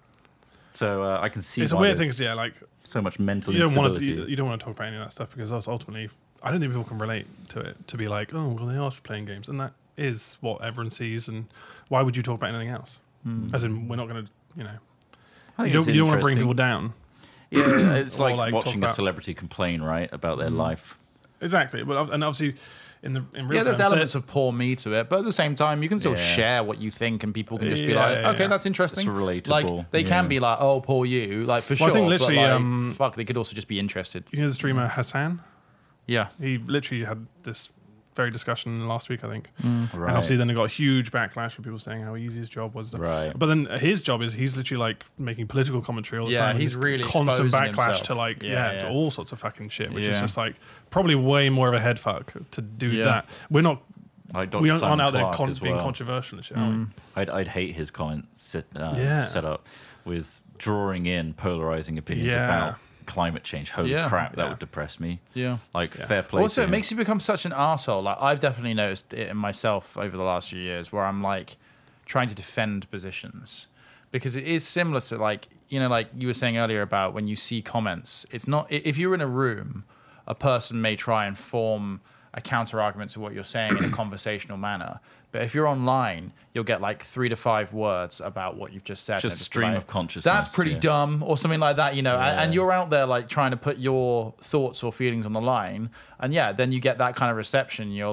So I can see It's a why weird there's thing. Yeah, like so much mental you don't want to instability. you don't want to talk about any of that stuff because ultimately I don't think people can relate to it to be like, oh, well, they are playing games, and that is what everyone sees. And why would you talk about anything else? As in, we're not going to, I think you it's don't want to bring interesting. people down. Yeah, it's Or, like, like, talk watching a about- celebrity complain, right, about their life. Exactly, but and obviously in real Yeah, there's terms, elements of poor me to it, but at the same time, you can still Yeah. share what you think, and people can just be Yeah, like, yeah, "Okay, yeah. that's interesting." It's relatable, Like they can yeah. be like, "Oh, poor you," like for Well, I sure. think literally, but like, fuck, they could also just be interested. the streamer Hassan, Yeah, he literally had this very discussion last week, I think. Right. And obviously then it got a huge backlash from people saying how easy his job was. Right. But then his job is he's literally like making political commentary all the Yeah, time. and he's this really constant exposing backlash himself. to like Yeah. to all sorts of fucking shit, which is Yeah. just like probably way more of a head fuck to do Yeah. that. We're not Like Dr. we aren't Simon out there Clark as being well. controversial and shit, are we? I'd hate his comment Yeah. set up with drawing in polarizing opinions Yeah. about climate change. Holy Yeah. crap, that Yeah. would depress me. yeah. Like, fair play. Also, to it him. makes you become such an arsehole. Like I've definitely noticed it in myself over the last few years, where I'm like trying to defend positions because it is similar to like like you were saying earlier about when you see comments. It's not if you're in a room, a person may try and form a counter argument to what you're saying in a conversational manner. But if you're online, you'll get like 3 to 5 words about what you've just said. Just and it'll be stream like, of consciousness, That's pretty yeah. dumb, or something like that, Yeah. And you're out there like trying to put your thoughts or feelings on the line, and then you get that kind of reception. You're like,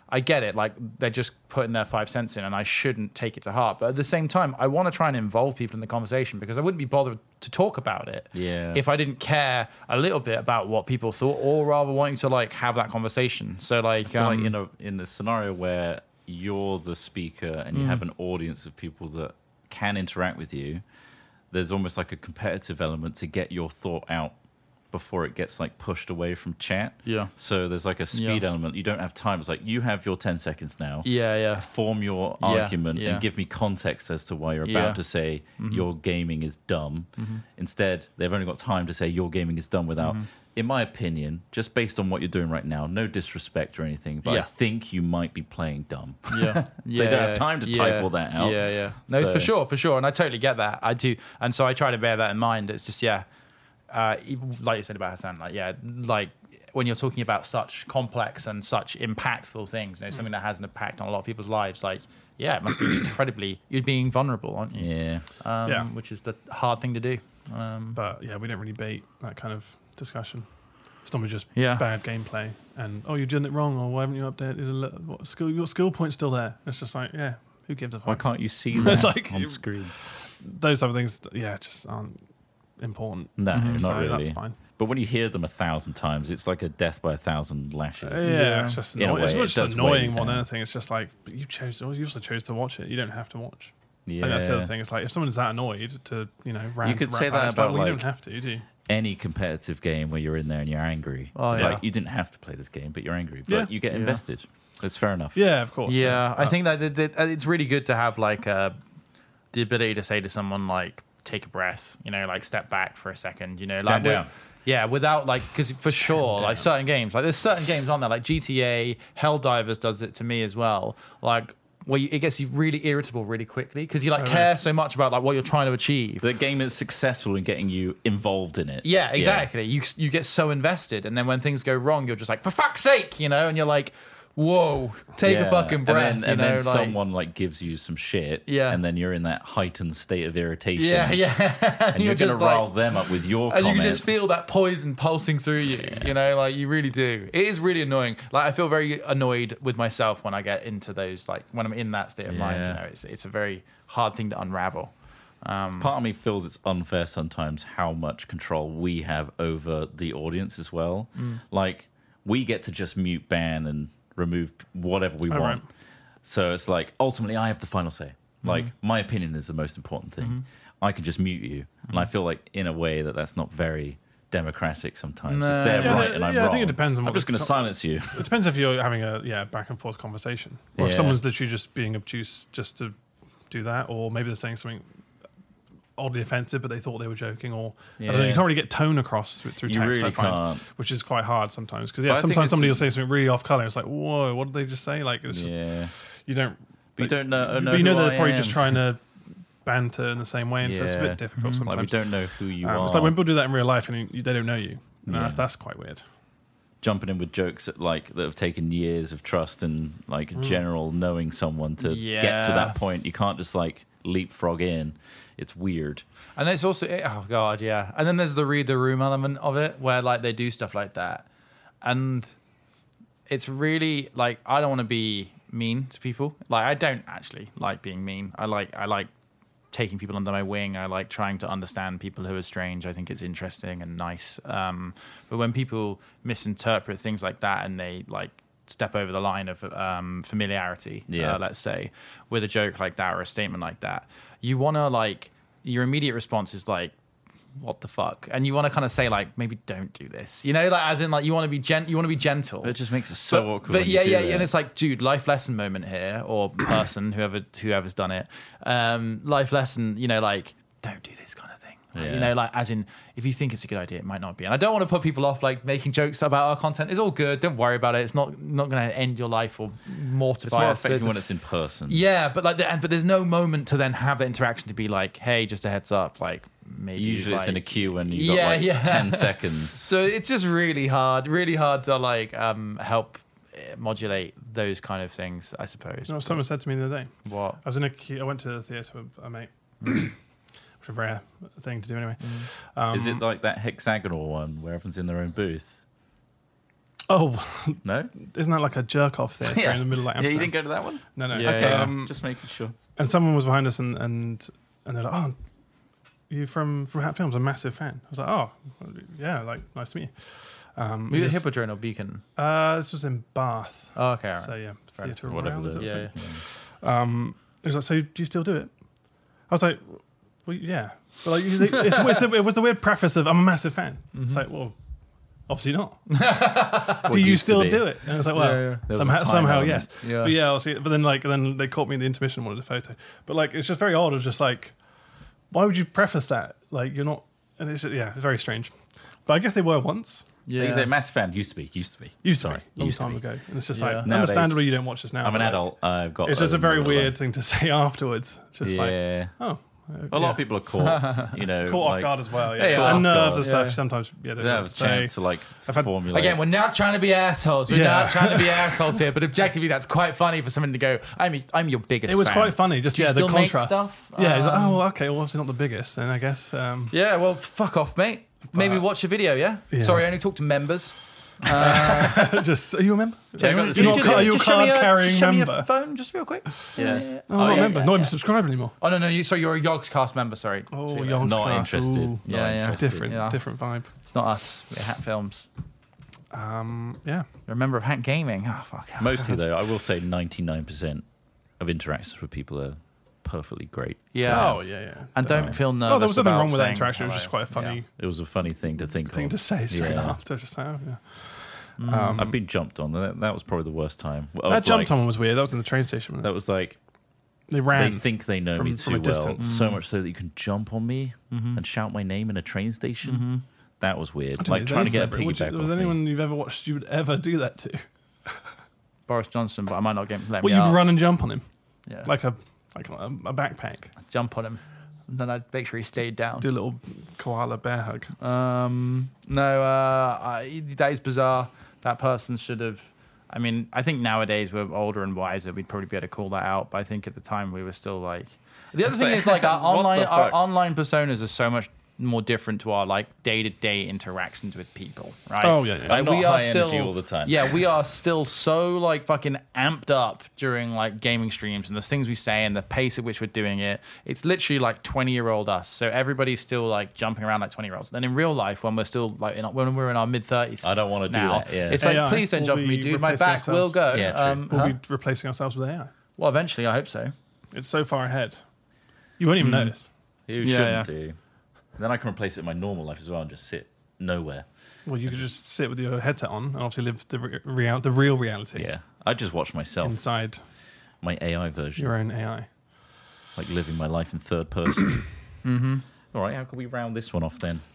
I get it. Like, they're just putting their 5 cents in, and I shouldn't take it to heart. But at the same time, I want to try and involve people in the conversation, because I wouldn't be bothered to talk about it if I didn't care a little bit about what people thought, or rather wanting to like have that conversation. So like, like in the scenario where you're the speaker and you have an audience of people that can interact with you, there's almost like a competitive element to get your thought out before it gets like pushed away from chat. Yeah. So there's like a speed element. You don't have time. It's like, you have your 10 seconds now. Yeah. Form your argument and give me context as to why you're about to say your gaming is dumb. Instead, they've only got time to say your gaming is dumb without, in my opinion, just based on what you're doing right now, no disrespect or anything, but I think you might be playing dumb. Yeah. They don't have time to type all that out. Yeah. No, So- for sure. And I totally get that. I do. And so I try to bear that in mind. It's just, like you said about Hassan, like when you're talking about such complex and such impactful things, something that has an impact on a lot of people's lives, like, it must be incredibly, you're being vulnerable, aren't you? Yeah. Which is the hard thing to do. But we don't really bait that kind of discussion. It's normally just Yeah. bad gameplay and you're doing it wrong, or why haven't you updated what skill? Your skill point's still there. It's just like, who gives a fuck? Why can't you see that It's like- on screen? Those type of things, just aren't important. No, not So really. that's fine. But when you hear them 1,000 times, it's like a death by 1,000 lashes. Yeah, it's just In a annoying. It's way, not it just does weigh you annoying more than down. anything. It's just like, but you also chose to watch it. You don't have to watch. Yeah. And that's the other thing. It's like, if someone's that annoyed to, rant, You could say rap that it's like, about, well, you like- don't have to, do you? Any competitive game where you're in there and you're angry. Oh, It's yeah. like, you didn't have to play this game, but you're angry. But Yeah. you get invested. It's fair enough. Yeah, of course. Yeah, I think that it's really good to have like the ability to say to someone like, take a breath, like step back for a second, Stand like down. Yeah, without like, because for sure, like certain games, like there's certain games on there, like GTA, Helldivers does it to me as well, like where it gets you really irritable really quickly because you care so much about like what you're trying to achieve. The game is successful in getting you involved in it. Yeah, exactly. You get so invested, and then when things go wrong, you're just like, for fuck's sake, and you're like, whoa, take a fucking breath. And then like, someone like gives you some shit. Yeah. And then you're in that heightened state of irritation. yeah, And you're going to rile them up with your and comment. you can just feel that poison pulsing through you, like you really do. It is really annoying. Like I feel very annoyed with myself when I get into those, like when I'm in that state of mind. It's a very hard thing to unravel. Part of me feels it's unfair sometimes how much control we have over the audience as well. Like we get to just mute, ban, and remove whatever we want. Right. So it's like ultimately I have the final say. Like my opinion is the most important thing. I can just mute you, and I feel like in a way that's not very democratic sometimes. If they're Yeah, right and I'm yeah, wrong, I think it depends on I'm what just the going to silence you. It depends if you're having a back and forth conversation, or if Yeah. someone's literally just being obtuse just to do that, or maybe they're saying something oddly offensive, but they thought they were joking, or I don't know. You can't really get tone across through You text. really I find, can't. which is quite hard sometimes. Because But I think sometimes it's- somebody will say something really off color. It's like, whoa, what did they just say? Like, it's just, Yeah. you don't. But you don't know. But you know who they're I probably am. just trying to banter in the same way, and so it's a Yeah. bit difficult Like we sometimes. don't know who you are. It's like when people do that in real life and they don't know you. Yeah. That's quite weird. Jumping in with jokes that have taken years of trust and general knowing someone to get to Yeah. that point. You can't just leapfrog in. It's weird. And it's also, oh god, yeah. And then there's the read the room element of it, where like they do stuff like that, and it's really like I don't want to be mean to people. Like I don't actually like being mean. I like taking people under my wing. I like trying to understand people who are strange. I think it's interesting and nice. But when people misinterpret things like that and they like step over the line of familiarity, let's say, with a joke like that or a statement like that, you want to your immediate response is like, what the fuck? And you want to kind of say like, maybe don't do this, as in like you want to be gentle. It just makes it so awkward. But when you yeah, do yeah, that. and it's like, dude, life lesson moment here, or person, whoever's done it, life lesson, don't do this kind of thing. Yeah. As in, if you think it's a good idea, it might not be. And I don't want to put people off making jokes about our content. It's all good. Don't worry about it. It's not going to end your life or mortify It's more us. effective when it's in person. Yeah, but but there's no moment to then have the interaction to be like, hey, just a heads up, maybe. Usually it's in a queue and you've got 10 seconds. So it's just really hard to help modulate those kind of things, I suppose. You know what someone said to me the other day? What? I was in a queue. I went to the theatre with a mate, which is a rare thing to do anyway. Is it like that hexagonal one where everyone's in their own booth? Oh, No? isn't that like a jerk off theatre in the middle of Yeah, Amsterdam? you didn't go to that one? No. Yeah, Okay, yeah. Just making sure. and someone was behind us, and they're like, "Oh, you from Hat Films? I'm a massive fan." I was like, "Oh, yeah, like nice to meet you." Were you at this- Hippodrome or Beacon? This was in Bath. Oh, okay. All right. So yeah, Theatre Whatever Royale. Is it it? is. Yeah. He was like, "So do you still do it?" I was like, "Well, yeah." But like, it was the weird preface of "I'm a massive fan." It's like, well, obviously not. Do you used to still be. do it? And I was like, well, Yeah, yeah. There was a time somehow element. yes. Yeah. But yeah, obviously, but then they caught me in the intermission and wanted a photo. But like, it's just very odd. It's just like, why would you preface that? Like, you're not. And it's just, very strange. But I guess they were once. Yeah. You say massive fan. Used to be. Sorry, Long used to time be. ago. And it's just Yeah. like, Nowadays, understandably you don't watch this now. I'm an but, like, adult. I've got. It's just a very own weird life. thing to say afterwards. Just like, Yeah. oh. A lot of people are caught. You know, Caught like, off guard as well. Yeah, Yeah, caught and off nerves guard. and stuff. Yeah. Sometimes, they They don't have have a to say. chance to like had- formulate. Again, we're not trying to be assholes. We're Yeah. not trying to be assholes here, but objectively, that's quite funny for someone to go, I'm your biggest It was fan." quite funny, just Do you the still make contrast. stuff? Yeah, he's like, oh, okay, well, obviously not the biggest, then I guess. Yeah, well, fuck off, mate. Maybe watch a video, yeah? Yeah. Sorry, I only talk to members. Just, are you a member? Check out the You're not- video. are you a Just show me card-carrying just show me member? your phone, just real quick. Yeah. Oh, I'm not a yeah, member. yeah, Not yeah. even subscribed anymore. Oh, no, sorry, you're a Yogscast member, sorry. Oh, See you Yogscast. Not interested. Ooh. Not Yeah, yeah. interested. Different, Yeah. different vibe. It's not us. We're Hat Films. Yeah. You're a member of Hat Gaming. Oh, fuck. Mostly though, I will say 99% of interactions with people are perfectly great. Yeah. Oh, yeah. And don't feel nervous. Oh, there was nothing about wrong with that saying interaction. It was hello. just quite a funny It was a funny thing to think thing of. to say straight Yeah. after. Just like, oh, yeah. I've been jumped on. That was probably the worst time. That jump on was weird. That was in the train station. Wasn't it? That was like They ran. they think they know me from a too well, distance. so much so that you can jump on me and shout my name in a train station. That was weird. I don't Like know, trying to is get a there any celebrity- piggyback Was off anyone me. you've ever watched you would ever do that to? Boris Johnson, but I might not let Well, me you'd out. run and jump on him. Yeah. Like a backpack. Jump on him. And then I'd make sure he stayed down. Do a little koala bear hug. That is bizarre. That person should have. I mean, I think nowadays we're older and wiser. We'd probably be able to call that out. But I think at the time we were still like. The other thing is like our What the fuck? online personas are so much more different to our like day-to-day interactions with people, right? Oh, yeah, yeah. I'm not high energy all the time. Yeah, we are still so like fucking amped up during like gaming streams and the things we say and the pace at which we're doing it. It's literally like 20-year-old us. So everybody's still like jumping around like 20-year-olds. Then in real life, when we're still like when we're in our mid-30s, I don't wanna do now, that, yeah. It's like, AI please don't will jump on me, be dude. My replacing back will go. Yeah, true. We'll be replacing ourselves with AI. Well, eventually, I hope so. It's so far ahead. You won't even notice. You Yeah, shouldn't do. Then I can replace it in my normal life as well and just sit nowhere. Well, you could just sit with your headset on and obviously live the real reality Yeah. I just watch myself, inside my AI version, your own AI. like living my life in third person. All right, how can we round this one off then?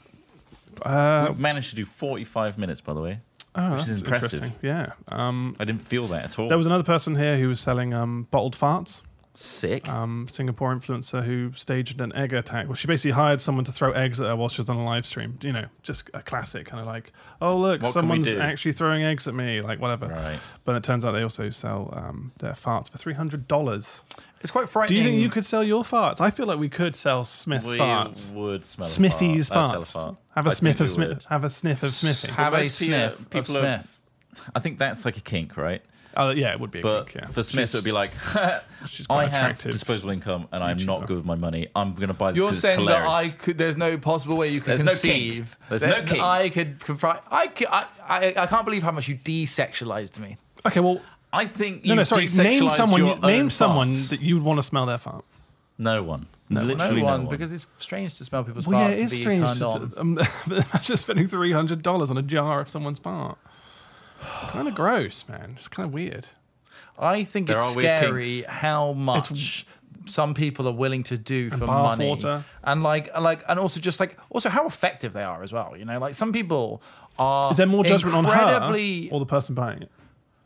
We've managed to do 45 minutes, by the way. Oh, Which that's is impressive. interesting. Yeah. I didn't feel that at all. There was another person here who was selling bottled farts. Sick. Singapore influencer who staged an egg attack. Well, she basically hired someone to throw eggs at her while she was on a live stream. You know, just a classic kind of like, oh look, What can we someone's do? actually throwing eggs at me, like whatever. Right. But it turns out they also sell their farts for $300. It's quite Do frightening. you think you could sell your farts? I feel like we could sell Smith's We farts. would smell Smithy's a fart. I'd farts. sell a fart. Have a I sniff think of we Smith. would. Have a sniff of Smithy. have a Most sniff of people are- Smith? I think that's like a kink, right? Oh yeah, it would be. But kink, yeah. for Smith, it would be like, she's I quite have attractive. disposable income and I'm not good with my money. I'm going to buy this You're because it's saying that hilarious. I could. There's no possible way you could There's no conceive. kink. There's that no kink. I could confront. I can't believe how much you desexualized me. Okay, well, I think you no, sorry. Name desexualised someone. your Name own someone farts. that you'd want to smell their fart. No one. No Literally one, because it's strange to smell people's farts Well, yeah, it and is be strange. turned on. Imagine spending $300 on a jar of someone's fart. Kind of gross, man. It's kind of weird. I think There it's are weird scary kinks. how much some people are willing to do for bath money, water. and and also just like how effective they are as well. You know, like some people are. Is there more judgment on her incredibly- or the person buying it?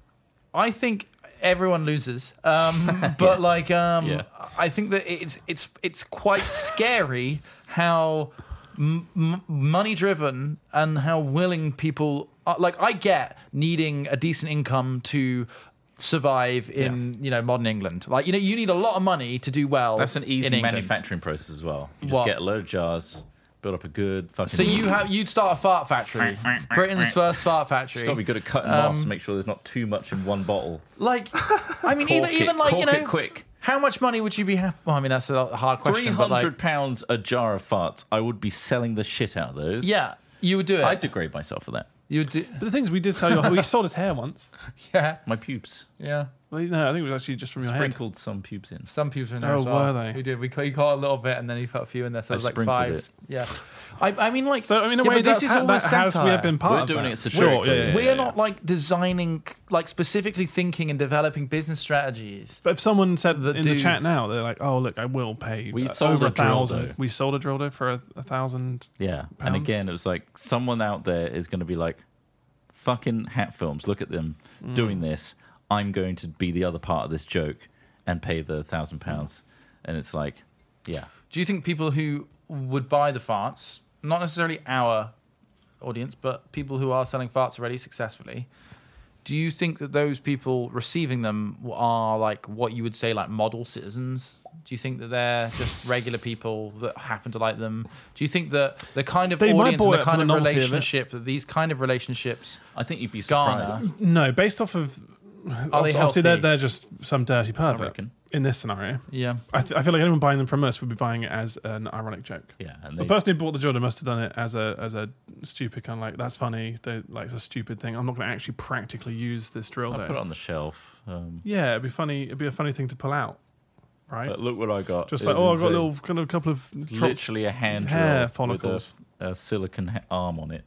I think everyone loses, but I think that it's quite scary how money driven and how willing people are. Like, I get needing a decent income to survive in modern England. Like, you need a lot of money to do well. That's an in easy England. manufacturing process as well. You just What? get a load of jars, Build up a good fucking. So you'd start a fart factory, Britain's first fart factory. It's got to be good at cutting moss to make sure there's not too much in one bottle. Like, I mean, Cork even like cork it quick. how much money would you be happy? Well, I mean, that's a hard question. £300 a jar of farts. I would be selling the shit out of those. Yeah, you would do it. I'd degrade myself for that. You would do. But the thing is, we did sell we sold his hair once. Yeah, My pubes. yeah. Well, no, I think it was actually just from your head. Sprinkled some pubes in. Some people in there Oh, as well. were they? We did. He caught a little bit, and then he put a few in there. So it was like sprinkled 5. it. Yeah. I mean, like. So, I mean, in a yeah, way, but this that's is how, all that has we have been part We're of doing that. it satirically. Sure, yeah. We are not like designing, like specifically thinking and developing business strategies. But if someone said That in do- the chat now, they're like, "Oh, look, I will pay." We sold over a drill 1,000. dough. We sold a drill dough for 1,000. Yeah. And pounds. again, it was like someone out there is going to be like, fucking Hat Films, look at them doing this. I'm going to be the other part of this joke and pay the £1,000. And it's like, yeah. Do you think people who would buy the farts, not necessarily our audience, but people who are selling farts already successfully, do you think that those people receiving them are like what you would say like model citizens? Do you think that they're just regular people that happen to like them? Do you think that the kind of They might audience and buy the it kind for of the novelty of it. relationship that these kind of relationships I think you'd be garner? surprised. No, based off of Are they obviously healthy? they're just some dirty pervert reckon. in this scenario. Yeah. I feel like anyone buying them from us would be buying it as an ironic joke. Yeah. And The they, person who bought the Jordan must have done it as a stupid kind of like, that's funny. Like it's a stupid thing. I'm not going to actually practically use this drill I'll dough. put it on the shelf. Yeah, it'd be funny. It'd be a funny thing to pull out, right? But look what I got. Just It like, was oh, I've got a insane. little kind of couple of drops. Literally a hand drill hair with follicles. a silicon arm on it.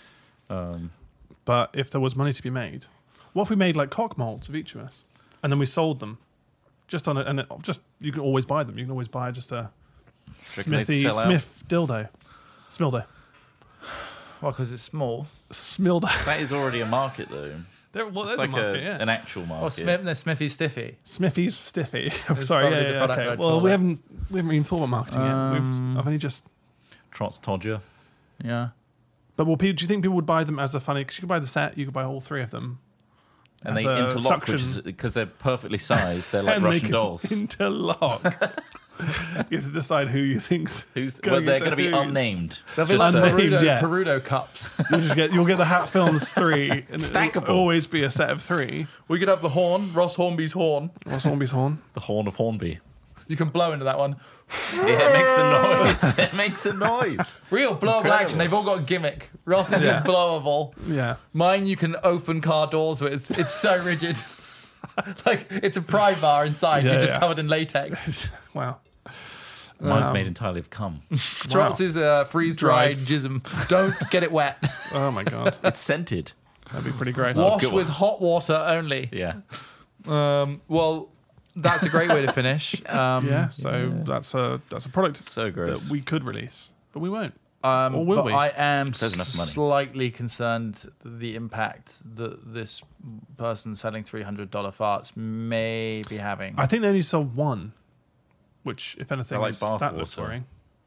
But if there was money to be made, what if we made like cock molds of each of us, and then we sold them, just on it, and just you can always buy them. You can always buy just a they'd sell out? Smith dildo, Smildo, Well, because it's small. Smildo. That is already a market, though. Well, It's there's like a market, yeah. an actual Or market. Smithy Stiffy. Smithy's Stiffy. It's Sorry, probably the yeah, product okay. I'd Well, call we it. haven't even thought about marketing yet. I've only just. Trots Todger. Yeah. But do you think people would buy them as a funny? Because you could buy the set, you could buy all 3 of them. And As they a interlock, suction. which is because they're perfectly sized. They're like And they Russian can dolls. Interlock. You have to decide who you think's Who's, going they're into going to be whose. unnamed. They'll be Just like so- Unnamed, yeah. Perudo cups. You'll get the Hat Films 3. And Stackable. it'll always be a set of 3. We could have the horn, Ross Hornby's horn. What's Hornby's horn? the Horn of Hornby. You can blow into that one. Yeah, it makes a noise. It makes a noise. Real blowable Incredible. action. They've all got a gimmick. Ross's is blowable. Yeah. Mine you can open car doors with. It's so rigid. Like it's a pry bar inside. Yeah, You're just yeah. covered in latex. Wow. Mine's made entirely of cum. Trots is freeze-dried jism. Don't get it wet. Oh my god. It's scented. That'd be pretty gross. Wash good with one. hot water only. Yeah. Well, that's a great way to finish. Yeah. So that's a product So gross. that we could release, but we won't. Or will but we? I am There's enough money. slightly concerned the impact that this person selling $300 farts may be having. I think they only sold 1, which, if anything, like is bath that looks water. worrying.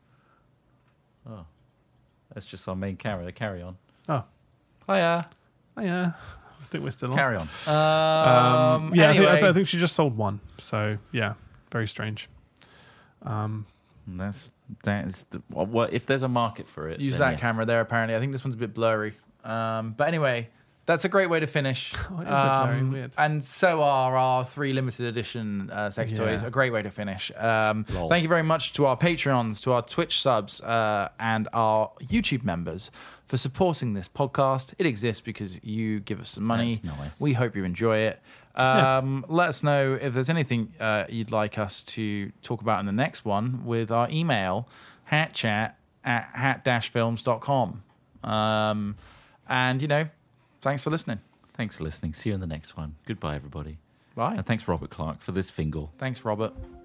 That's just our main carry. Carry on. Oh, Oh yeah. oh yeah. I think we're still on. Carry on. Yeah, anyway, I think she just sold 1. So yeah, very strange. That's the, what if there's a market for it? use then that yeah. camera there. Apparently, I think this one's a bit blurry. But anyway, that's a great way to finish. Oh, it is a bit blurry, weird. And so are our 3 limited edition sex toys. Yeah. A great way to finish. Thank you very much to our Patreons, to our Twitch subs, and our YouTube members for supporting this podcast. It exists because you give us some money. That's nice. We hope you enjoy it. Let us know if there's anything you'd like us to talk about in the next one with our email, hatchat@hat-films.com. And, thanks for listening. Thanks for listening. See you in the next one. Goodbye, everybody. Bye. And thanks, Robert Clark, for this fingal. Thanks, Robert.